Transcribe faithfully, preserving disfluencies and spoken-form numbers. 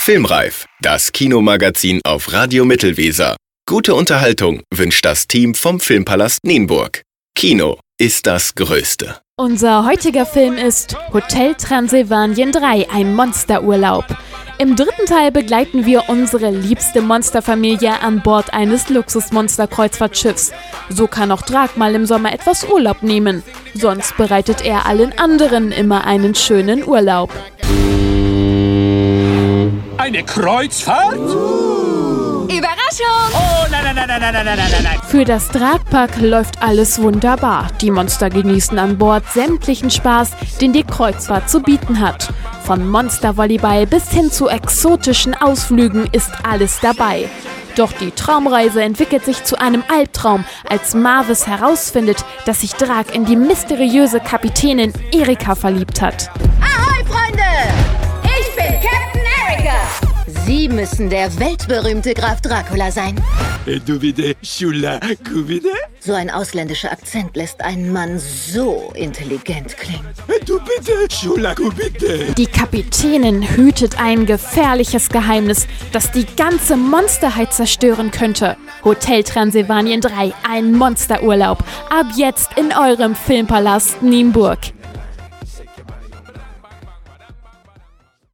Filmreif, das Kinomagazin auf Radio Mittelweser. Gute Unterhaltung wünscht das Team vom Filmpalast Nienburg. Kino ist das Größte. Unser heutiger Film ist Hotel Transylvanien drei, ein Monsterurlaub. Im dritten Teil begleiten wir unsere liebste Monsterfamilie an Bord eines Luxusmonster-Kreuzfahrtschiffs. So kann auch Drag mal im Sommer etwas Urlaub nehmen. Sonst bereitet er allen anderen immer einen schönen Urlaub. Eine Kreuzfahrt? Uh. Überraschung! Oh, nein, nein, nein, nein, nein, nein, nein, nein. Für das Drag-Pack läuft alles wunderbar. Die Monster genießen an Bord sämtlichen Spaß, den die Kreuzfahrt zu bieten hat. Von Monstervolleyball bis hin zu exotischen Ausflügen ist alles dabei. Doch die Traumreise entwickelt sich zu einem Albtraum, als Marvis herausfindet, dass sich Drag in die mysteriöse Kapitänin Erika verliebt hat. Ahoi, Freunde! Ich bin Captain Erika! Sie müssen der weltberühmmte Graf Dracula sein. Duvide, Schula, Guvide? So ein ausländischer Akzent lässt einen Mann so intelligent klingen. Du bitte, Schula, Guvide. Die Kapitänin hütet ein gefährliches Geheimnis, das die ganze Monsterheit zerstören könnte. Hotel Transylvanien drei, ein Monsterurlaub. Ab jetzt in eurem Filmpalast Nienburg.